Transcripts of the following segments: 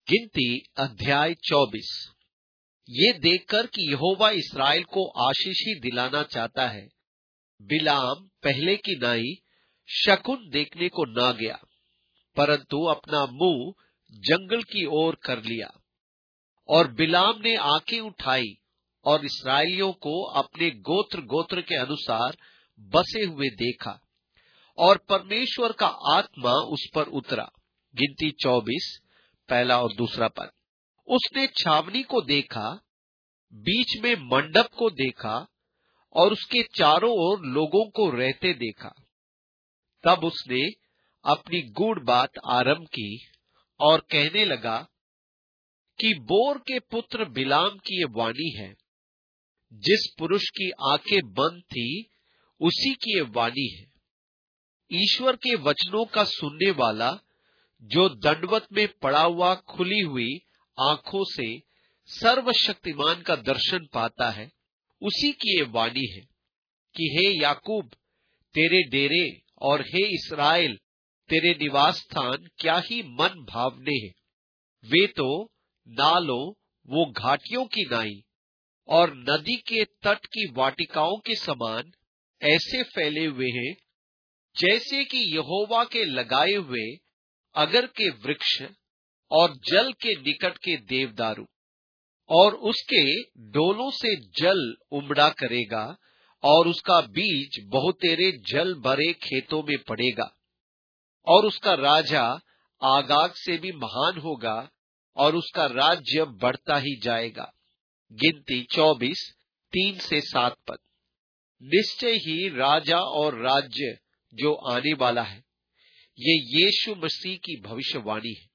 गिनती अध्याय 24। ये देखकर कि यहोवा इस्राएल को आशीष ही दिलाना चाहता है, बिलाम पहले की नाई शकुन देखने को न गया, परंतु अपना मुंह जंगल की ओर कर लिया। और बिलाम ने आंखें उठाई और इसराइलियों को अपने गोत्र गोत्र के अनुसार बसे हुए देखा, और परमेश्वर का आत्मा उस पर उतरा। गिनती 24 पहला और दूसरा पद। उसने छावनी को देखा, बीच में मंडप को देखा और उसके चारों ओर लोगों को रहते देखा। तब उसने अपनी गूढ़ बात आरंभ की और कहने लगा कि बोर के पुत्र बिलाम की ये वाणी है। जिस पुरुष की आंखें बंद थी उसी की ये वाणी है। ईश्वर के वचनों का सुनने वाला, जो दंडवत में पड़ा हुआ खुली हुई आंखों से सर्वशक्तिमान का दर्शन पाता है, उसी की ये वाणी है कि हे याकूब तेरे डेरे और हे इस्राएल तेरे निवास स्थान क्या ही मन भावने हैं। वे तो नालों, वो घाटियों की नाई और नदी के तट की वाटिकाओं के समान ऐसे फैले हुए हैं, जैसे कि यहोवा के लगाए हुए अगर के वृक्ष और जल के निकट के देवदारू। और उसके डोलों से जल उमड़ा करेगा और उसका बीज बहुतेरे जल भरे खेतों में पड़ेगा। और उसका राजा आगाग से भी महान होगा और उसका राज्य बढ़ता ही जाएगा। गिनती 24 3 से 7 पद। निश्चय ही राजा और राज्य जो आने वाला है, ये यीशु मसीह की भविष्यवाणी है।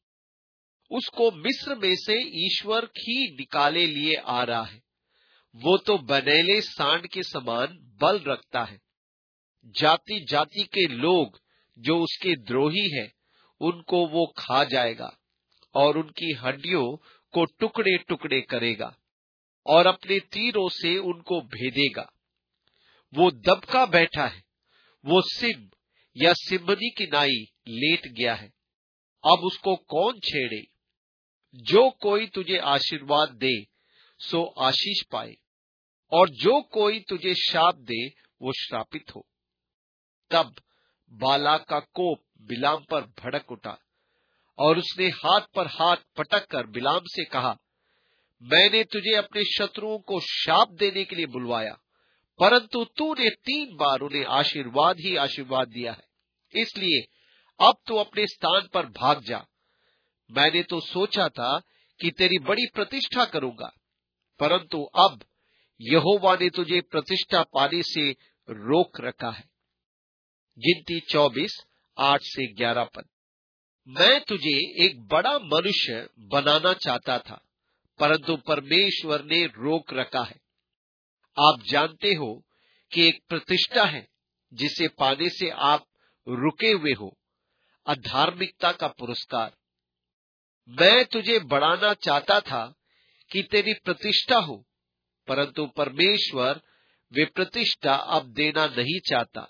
उसको मिस्र में से ईश्वर ही निकाले लिए आ रहा है। वो तो बनेले सांड के समान बल रखता है। जाति जाति के लोग जो उसके द्रोही हैं, उनको वो खा जाएगा और उनकी हड्डियों को टुकड़े टुकड़े करेगा और अपने तीरों से उनको भेदेगा। वो दबका बैठा है, वो सिंह या सिंहनी की नाई लेट गया है। अब उसको कौन छेड़े? जो कोई तुझे आशीर्वाद दे सो आशीष पाए, और जो कोई तुझे शाप दे वो श्रापित हो। तब बालाक का कोप बिलाम पर भड़क उठा और उसने हाथ पर हाथ पटक कर बिलाम से कहा, मैंने तुझे अपने शत्रुओं को शाप देने के लिए बुलवाया, परंतु तूने 3 बार उन्हें आशीर्वाद ही आशीर्वाद दिया है। इसलिए अब तू अपने स्थान पर भाग जा। मैंने तो सोचा था कि तेरी बड़ी प्रतिष्ठा करूंगा, परंतु अब यहोवा ने तुझे प्रतिष्ठा पाने से रोक रखा है। गिनती 24 8 से 11 पद। मैं तुझे एक बड़ा मनुष्य बनाना चाहता था, परंतु परमेश्वर ने रोक रखा है। आप जानते हो कि एक प्रतिष्ठा है जिसे पाने से आप रुके हुए हो, अधार्मिकता का पुरस्कार। मैं तुझे बढ़ाना चाहता था कि तेरी प्रतिष्ठा हो, परंतु परमेश्वर वे प्रतिष्ठा अब देना नहीं चाहता।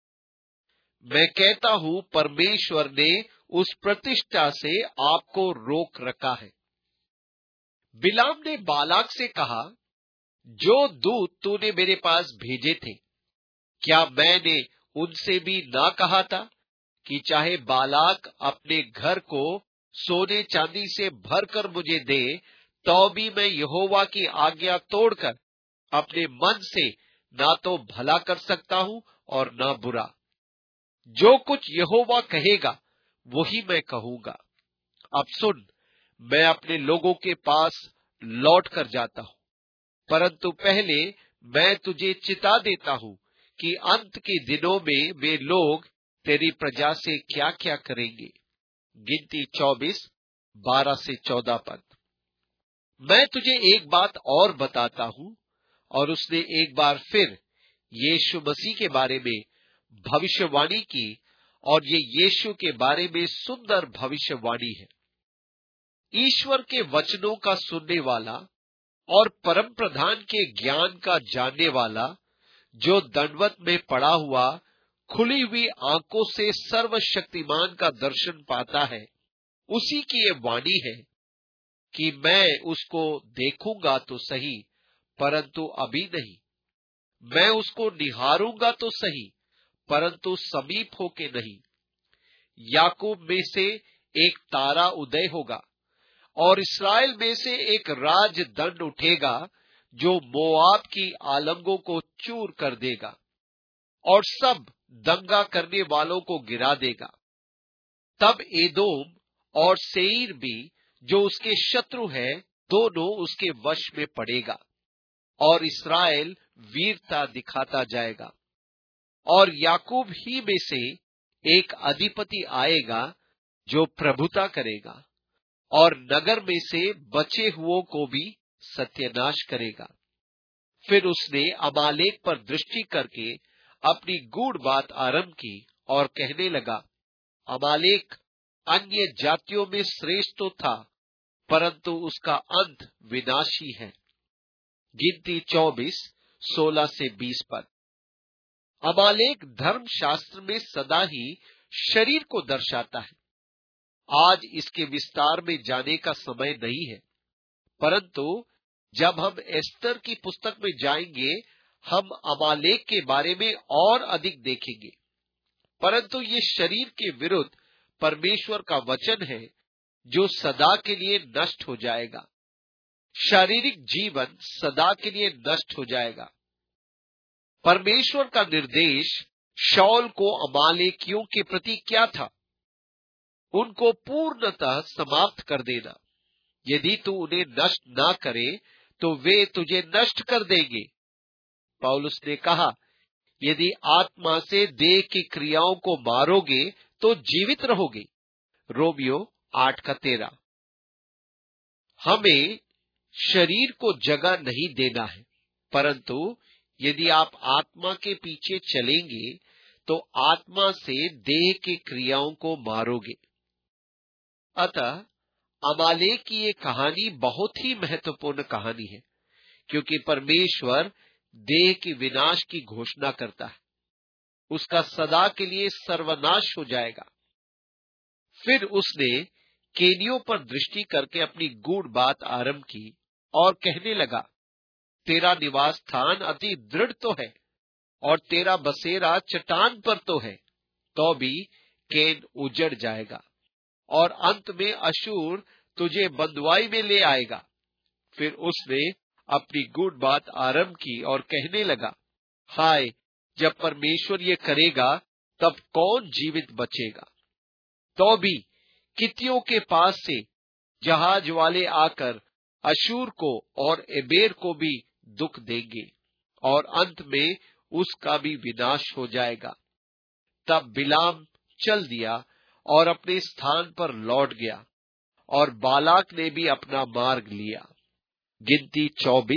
मैं कहता हूं, परमेश्वर ने उस प्रतिष्ठा से आपको रोक रखा है। बिलाम ने बालाक से कहा, जो दूत तूने मेरे पास भेजे थे, क्या मैंने उनसे भी ना कहा था कि चाहे बालाक अपने घर को सोने चांदी से भरकर मुझे दे, तो भी मैं यहोवा की आज्ञा तोड़कर अपने मन से ना तो भला कर सकता हूं और ना बुरा। जो कुछ यहोवा कहेगा वही मैं कहूंगा। अब सुन, मैं अपने लोगों के पास लौट कर जाता हूं, परंतु पहले मैं तुझे चिता देता हूं कि अंत के दिनों में वे लोग तेरी प्रजा से क्या क्या करेंगे। गिनती 24 12 से 14 पद। मैं तुझे एक बात और बताता हूं। और उसने एक बार फिर यीशु मसीह के बारे में भविष्यवाणी की, और ये यीशु के बारे में सुंदर भविष्यवाणी है। ईश्वर के वचनों का सुनने वाला और परम प्रधान के ज्ञान का जानने वाला, जो दंडवत में पड़ा हुआ खुली हुई आंखों से सर्वशक्तिमान का दर्शन पाता है, उसी की ये वाणी है कि मैं उसको देखूंगा तो सही, परंतु अभी नहीं। मैं उसको निहारूंगा तो सही, परंतु समीप होके नहीं। याकूब में से एक तारा उदय होगा और इस्राएल में से एक राजदंड उठेगा, जो मोआब की आलंगों को चूर कर देगा और सब दंगा करने वालों को गिरा देगा। तब एदोम और सेईर भी, जो उसके शत्रु है, दोनों उसके वश में पड़ेगा और इस्राएल वीरता दिखाता जाएगा। और याकूब ही में से एक अधिपति आएगा जो प्रभुता करेगा और नगर में से बचे हुओं को भी सत्यानाश करेगा। फिर उसने अमालेक पर दृष्टि करके अपनी गूढ़ बात आरंभ की और कहने लगा, अमालेक अन्य जातियों में श्रेष्ठ तो था, परंतु उसका अंत विनाशी है। गिनती 24:16-20 पद। अमालेक धर्मशास्त्र में सदा ही शरीर को दर्शाता है। आज इसके विस्तार में जाने का समय नहीं है, परंतु जब हम एस्तर की पुस्तक में जाएंगे, हम अमालेक के बारे में और अधिक देखेंगे। परंतु ये शरीर के विरुद्ध परमेश्वर का वचन है, जो सदा के लिए नष्ट हो जाएगा। शारीरिक जीवन सदा के लिए नष्ट हो जाएगा। परमेश्वर का निर्देश शाऊल को अमालेकियों के प्रति क्या था? उनको पूर्णतः समाप्त कर देना। यदि तू उन्हें नष्ट ना करे तो वे तुझे नष्ट कर देंगे। पौलुस ने कहा, यदि आत्मा से देह की क्रियाओं को मारोगे तो जीवित रहोगे। रोमियो 8:13। हमें शरीर को जगह नहीं देना है, परंतु यदि आप आत्मा के पीछे चलेंगे तो आत्मा से देह की क्रियाओं को मारोगे। अतः अमालेक की ये कहानी बहुत ही महत्वपूर्ण कहानी है, क्योंकि परमेश्वर देह की विनाश की घोषणा करता है। उसका सदा के लिए सर्वनाश हो जाएगा। फिर उसने केनियों पर दृष्टि करके अपनी गूढ़ बात आरंभ की और कहने लगा, तेरा निवास स्थान अति दृढ़ तो है और तेरा बसेरा चट्टान पर तो है, तो भी केन उजड़ जाएगा और अंत में अशूर तुझे बंधुआई में ले आएगा। फिर उसने अपनी गूढ़ बात आरंभ की और कहने लगा, हाय, जब परमेश्वर ये करेगा तब कौन जीवित बचेगा? तो भी कितियों के पास से जहाज वाले आकर अशूर को और एबेर को भी दुख देंगे और अंत में उसका भी विनाश हो जाएगा। तब बिलाम चल दिया और अपने स्थान पर लौट गया और बालाक ने भी अपना मार्ग लिया। गिनती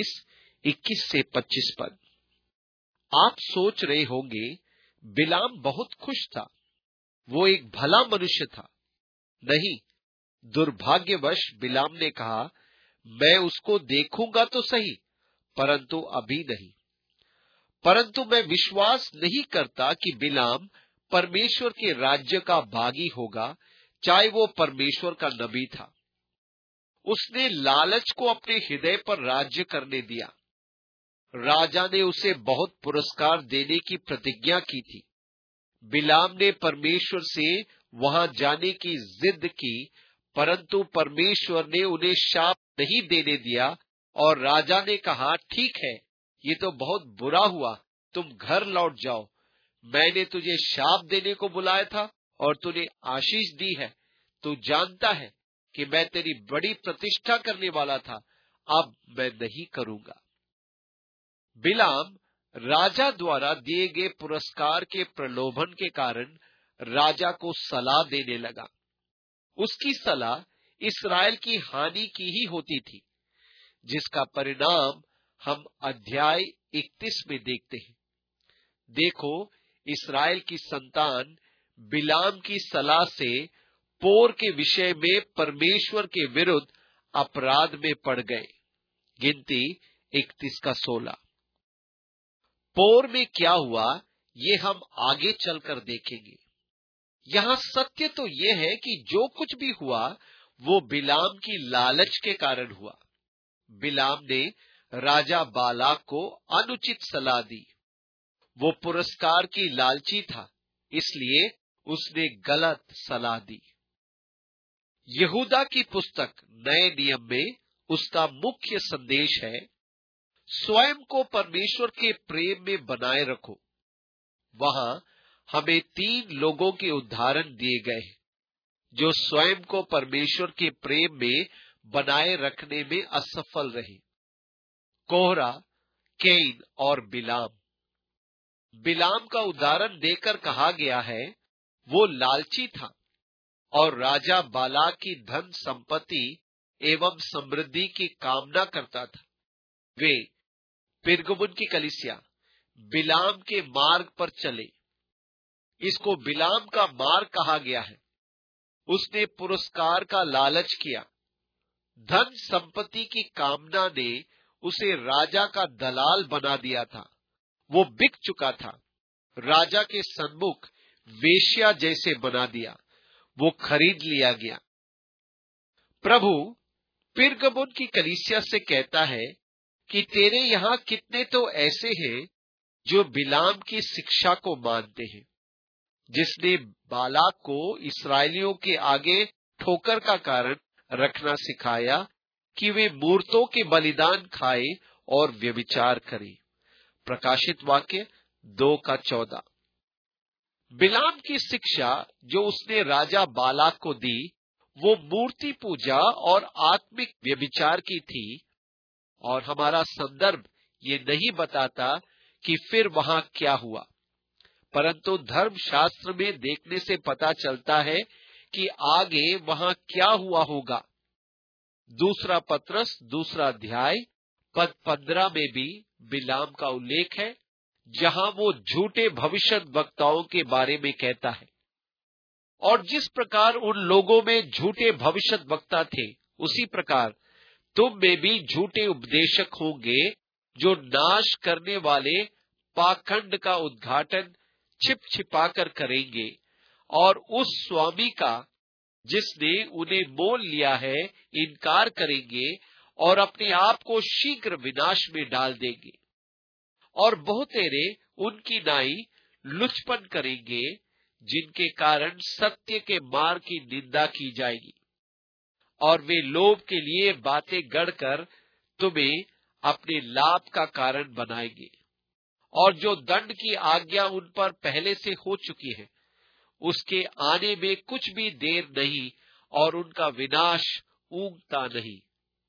24:21-25 पद। आप सोच रहे होंगे, बिलाम बहुत खुश था, वो एक भला मनुष्य था। नहीं, दुर्भाग्यवश बिलाम ने कहा, मैं उसको देखूंगा तो सही, परंतु अभी नहीं। परंतु मैं विश्वास नहीं करता कि बिलाम परमेश्वर के राज्य का भागी होगा, चाहे वो परमेश्वर का नबी था। उसने लालच को अपने हृदय पर राज्य करने दिया। राजा ने उसे बहुत पुरस्कार देने की प्रतिज्ञा की थी। बिलाम ने परमेश्वर से वहां जाने की जिद की, परंतु परमेश्वर ने उन्हें शाप नहीं देने दिया और राजा ने कहा, ठीक है, ये तो बहुत बुरा हुआ, तुम घर लौट जाओ। मैंने तुझे शाप देने को बुलाया था और तूने आशीष दी है। तू जानता है कि मैं तेरी बड़ी प्रतिष्ठा करने वाला था, अब मैं नहीं करूंगा। बिलाम राजा द्वारा दिए गए पुरस्कार के प्रलोभन के कारण राजा को सलाह देने लगा। उसकी सलाह इस्राएल की हानि की ही होती थी, जिसका परिणाम हम अध्याय 31 में देखते हैं। देखो, इस्राएल की संतान बिलाम की सलाह से पोर के विषय में परमेश्वर के विरुद्ध अपराध में पड़ गए। गिनती 31:16। पोर में क्या हुआ, ये हम आगे चलकर देखेंगे। यहाँ सत्य तो यह है कि जो कुछ भी हुआ वो बिलाम की लालच के कारण हुआ। बिलाम ने राजा बालाक को अनुचित सलाह दी। वो पुरस्कार की लालची था, इसलिए उसने गलत सलाह दी। यहूदा की पुस्तक नए नियम में उसका मुख्य संदेश है, स्वयं को परमेश्वर के प्रेम में बनाए रखो। वहां हमें 3 लोगों के उदाहरण दिए गए हैं जो स्वयं को परमेश्वर के प्रेम में बनाए रखने में असफल रहे। कोहरा, कैन और बिलाम। बिलाम का उदाहरण देकर कहा गया है, वो लालची था और राजा बालाक की धन संपत्ति एवं समृद्धि की कामना करता था। वे पिरगमुन की कलीसिया बिलाम के मार्ग पर चले। इसको बिलाम का मार्ग कहा गया है। उसने पुरस्कार का लालच किया। धन संपत्ति की कामना ने उसे राजा का दलाल बना दिया था। वो बिक चुका था। राजा के सन्मुख वेश्या जैसे बना दिया। वो खरीद लिया गया। प्रभु पिरगमुन की कलीसिया से कहता है कि तेरे यहां कितने तो ऐसे हैं जो बिलाम की शिक्षा को मानते हैं, जिसने बालाक को इस्राएलियों के आगे ठोकर का कारण रखना सिखाया कि वे मूर्तों के बलिदान खाए और व्यभिचार करें। प्रकाशित वाक्य 2:14। बिलाम की शिक्षा जो उसने राजा बालाक को दी, वो मूर्ति पूजा और आत्मिक व्यभिचार की थी। और हमारा संदर्भ ये नहीं बताता कि फिर वहां क्या हुआ, परंतु धर्मशास्त्र में देखने से पता चलता है कि आगे वहां क्या हुआ होगा। दूसरा पत्रस 2 अध्याय पद 15 में भी बिलाम का उल्लेख है, जहां वो झूठे भविष्यद्वक्ताओं के बारे में कहता है। और जिस प्रकार उन लोगों में झूठे भविष्यद्वक्ता थे, उसी प्रकार तुम में भी झूठे उपदेशक होंगे, जो नाश करने वाले पाखंड का उद्घाटन छिप छिपाकर करेंगे और उस स्वामी का जिसने उन्हें मोल लिया है इनकार करेंगे और अपने आप को शीघ्र विनाश में डाल देंगे। और बहुतेरे उनकी नाई लुचपन करेंगे, जिनके कारण सत्य के मार्ग की निंदा की जाएगी। और वे लोभ के लिए बातें गढ़कर तुम्हें अपने लाभ का कारण बनाएंगे। और जो दंड की आज्ञा उन पर पहले से हो चुकी है, उसके आने में कुछ भी देर नहीं और उनका विनाश ऊंघता नहीं।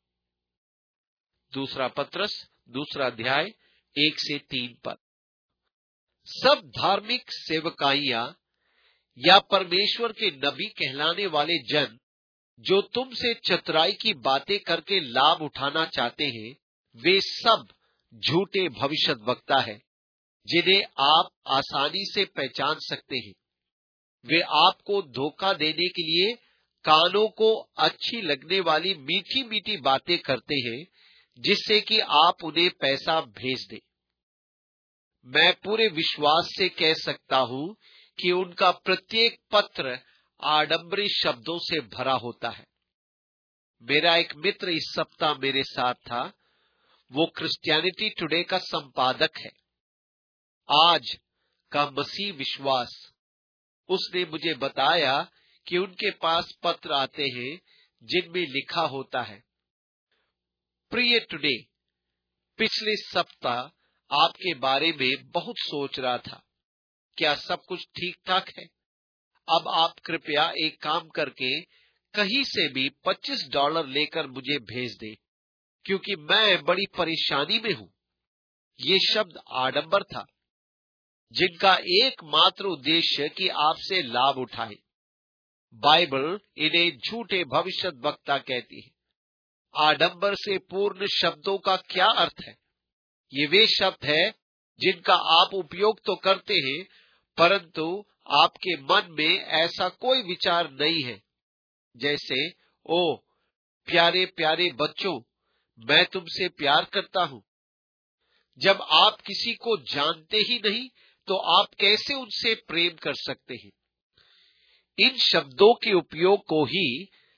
दूसरा पत्रस 2 अध्याय 1 से 3 पद। सब धार्मिक सेवकाइयां या परमेश्वर के नबी कहलाने वाले जन जो तुमसे चतुराई की बातें करके लाभ उठाना चाहते हैं, वे सब झूठे भविष्यद्वक्ता हैं, जिन्हें आप आसानी से पहचान सकते हैं। वे आपको धोखा देने के लिए कानों को अच्छी लगने वाली मीठी मीठी बातें करते हैं, जिससे कि आप उन्हें पैसा भेज दें। मैं पूरे विश्वास से कह सकता हूं कि उनका प्रत्येक पत्र आडंबरी शब्दों से भरा होता है। मेरा एक मित्र इस सप्ताह मेरे साथ था। वो क्रिश्चियनिटी टुडे का संपादक है, आज का मसीह विश्वास। उसने मुझे बताया कि उनके पास पत्र आते हैं जिनमें लिखा होता है, प्रिय टुडे, पिछले सप्ताह आपके बारे में बहुत सोच रहा था। क्या सब कुछ ठीक ठाक है? अब आप कृपया एक काम करके कहीं से भी $25 लेकर मुझे भेज दें, क्योंकि मैं बड़ी परेशानी में हूं। ये शब्द आडंबर था, जिनका एकमात्र उद्देश्य कि आपसे लाभ उठाए। बाइबल इन्हें झूठे भविष्यद्वक्ता कहती है। आडंबर से पूर्ण शब्दों का क्या अर्थ है? ये वे शब्द है जिनका आप उपयोग तो करते हैं, परंतु आपके मन में ऐसा कोई विचार नहीं है, जैसे ओ प्यारे प्यारे बच्चों, मैं तुमसे प्यार करता हूं। जब आप किसी को जानते ही नहीं, तो आप कैसे उनसे प्रेम कर सकते हैं? इन शब्दों के उपयोग को ही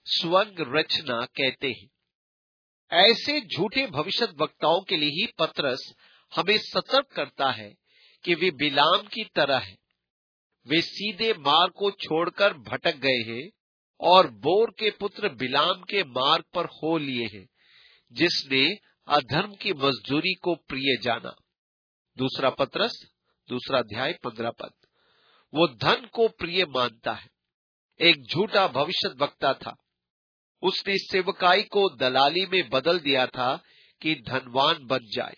स्वंग रचना कहते हैं। ऐसे झूठे भविष्यद्वक्ताओं के लिए ही पतरस हमें सतर्क करता है कि वे बिलाम की तरह है। वे सीधे मार्ग को छोड़कर भटक गए हैं और बोर के पुत्र बिलाम के मार्ग पर हो लिए हैं, जिसने अधर्म की मजदूरी को प्रिय जाना। दूसरा पतरस 2 अध्याय 15 पद। वो धन को प्रिय मानता है। एक झूठा भविष्यद्वक्ता था। उसने सेवकाई को दलाली में बदल दिया था कि धनवान बन जाए।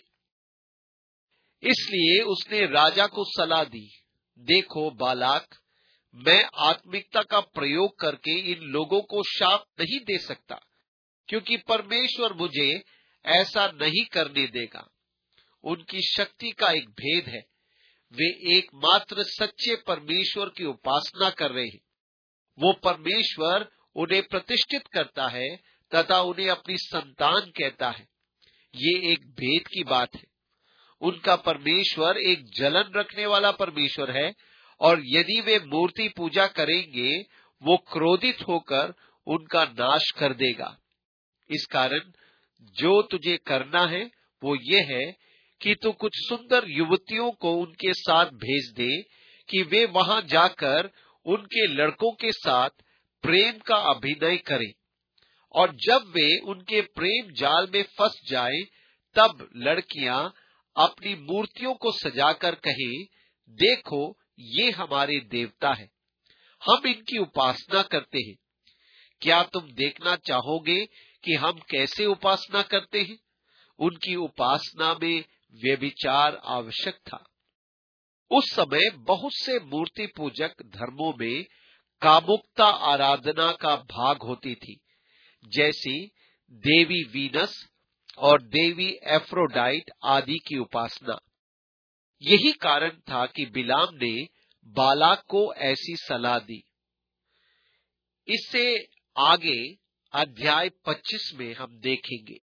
इसलिए उसने राजा को सलाह दी, देखो बालाक, मैं आत्मिकता का प्रयोग करके इन लोगों को शाप नहीं दे सकता, क्योंकि परमेश्वर मुझे ऐसा नहीं करने देगा। उनकी शक्ति का एक भेद है, वे एकमात्र सच्चे परमेश्वर की उपासना कर रहे हैं। वो परमेश्वर उन्हें प्रतिष्ठित करता है तथा उन्हें अपनी संतान कहता है। ये एक भेद की बात है। उनका परमेश्वर एक जलन रखने वाला परमेश्वर है, और यदि वे मूर्ति पूजा करेंगे, वो क्रोधित होकर उनका नाश कर देगा। इस कारण जो तुझे करना है वो ये है कि तू कुछ सुंदर युवतियों को उनके साथ भेज दे कि वे वहां जाकर उनके लड़कों के साथ प्रेम का अभिनय करें, और जब वे उनके प्रेम जाल में फंस जाएं, तब लड़कियां अपनी मूर्तियों को सजाकर कहें, देखो ये हमारे देवता है, हम इनकी उपासना करते हैं। क्या तुम देखना चाहोगे कि हम कैसे उपासना करते हैं? उनकी उपासना में व्यभिचार आवश्यक था। उस समय बहुत से मूर्ति पूजक धर्मों में कामुकता आराधना का भाग होती थी, जैसी देवी वीनस और देवी एफ्रोडाइट आदि की उपासना। यही कारण था कि बिलाम ने बालाक को ऐसी सलाह दी। इससे आगे अध्याय 25 में हम देखेंगे।